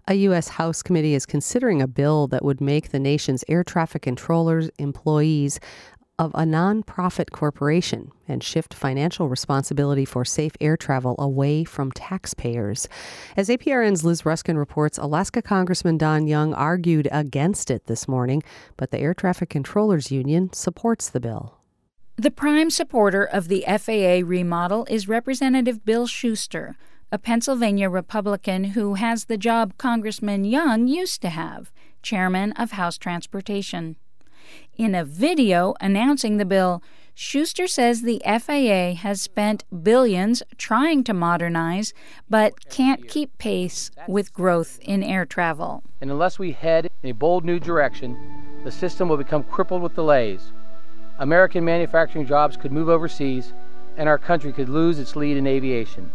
A U.S. House committee is considering a bill that would make the nation's air traffic controllers employees of a nonprofit corporation and shift financial responsibility for safe air travel away from taxpayers. As APRN's Liz Ruskin reports, Alaska Congressman Don Young argued against it this morning, but the Air Traffic Controllers Union supports the bill. The prime supporter of the FAA remodel is Representative Bill Shuster, a Pennsylvania Republican who has the job Congressman Young used to have, chairman of House Transportation. In a video announcing the bill, Shuster says the FAA has spent billions trying to modernize, but can't keep pace with growth in air travel. And unless we head in a bold new direction, the system will become crippled with delays. American manufacturing jobs could move overseas, and our country could lose its lead in aviation.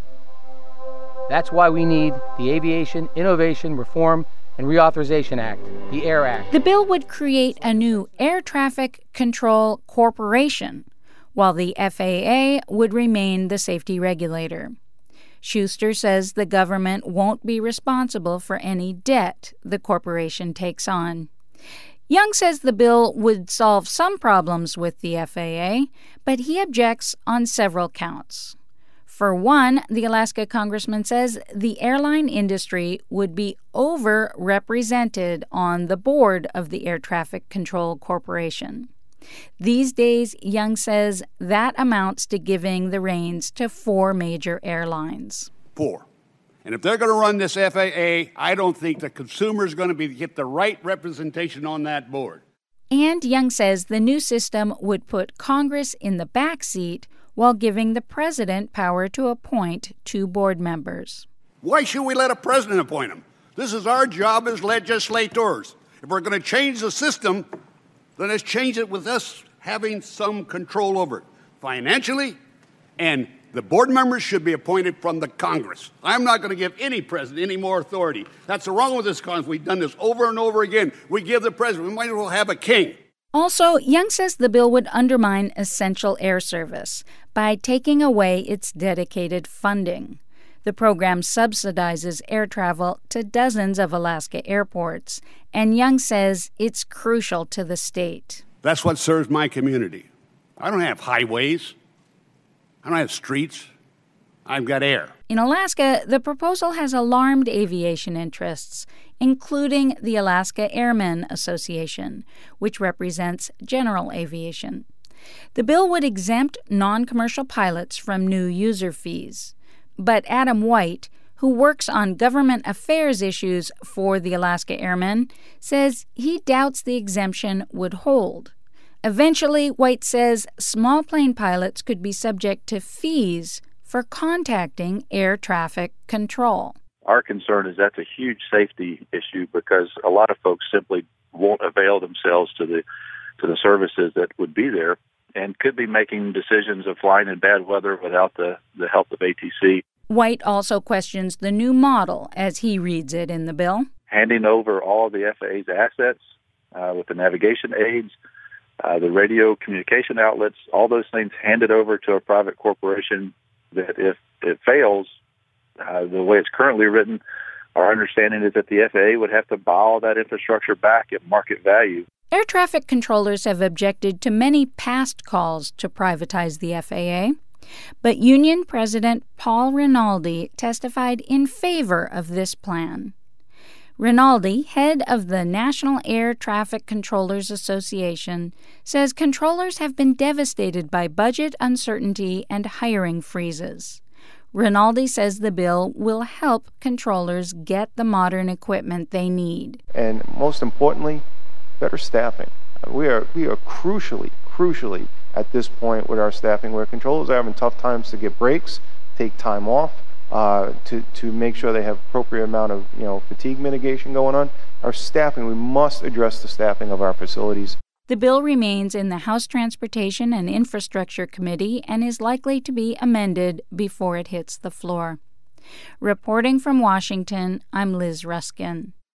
That's why we need the Aviation Innovation Reform and Reauthorization Act, the AIR Act. The bill would create a new Air Traffic Control Corporation, while the FAA would remain the safety regulator. Shuster says the government won't be responsible for any debt the corporation takes on. Young says the bill would solve some problems with the FAA, but he objects on several counts. For one, the Alaska congressman says the airline industry would be overrepresented on the board of the Air Traffic Control Corporation. These days, Young says that amounts to giving the reins to 4 major airlines. 4. And if they're going to run this FAA, I don't think the consumer is going to get the right representation on that board. And Young says the new system would put Congress in the back seat while giving the president power to appoint 2 board members. Why should we let a president appoint them? This is our job as legislators. If we're going to change the system, then let's change it with us having some control over it financially, and the board members should be appointed from the Congress. I'm not going to give any president any more authority. That's the wrong with this Congress. We've done this over and over again. We give the president, we might as well have a king. Also, Young says the bill would undermine essential air service by taking away its dedicated funding. The program subsidizes air travel to dozens of Alaska airports, and Young says it's crucial to the state. That's what serves my community. I don't have highways. I don't have streets. I've got air. In Alaska, the proposal has alarmed aviation interests, including the Alaska Airmen Association, which represents general aviation. The bill would exempt non-commercial pilots from new user fees. But Adam White, who works on government affairs issues for the Alaska Airmen, says he doubts the exemption would hold. Eventually, White says small plane pilots could be subject to fees for contacting air traffic control. Our concern is that's a huge safety issue because a lot of folks simply won't avail themselves to the services that would be there and could be making decisions of flying in bad weather without the help of ATC. White also questions the new model as he reads it in the bill. Handing over all of the FAA's assets with the navigation aids, the radio communication outlets, all those things handed over to a private corporation that if it fails, the way it's currently written, our understanding is that the FAA would have to buy all that infrastructure back at market value. Air traffic controllers have objected to many past calls to privatize the FAA, but Union President Paul Rinaldi testified in favor of this plan. Rinaldi, head of the National Air Traffic Controllers Association, says controllers have been devastated by budget uncertainty and hiring freezes. Rinaldi says the bill will help controllers get the modern equipment they need. And most importantly, better staffing. We are crucially at this point with our staffing where controllers are having tough times to get breaks, take time off, to make sure they have appropriate amount of fatigue mitigation going on. Our staffing, we must address the staffing of our facilities. The bill remains in the House Transportation and Infrastructure Committee and is likely to be amended before it hits the floor. Reporting from Washington, I'm Liz Ruskin.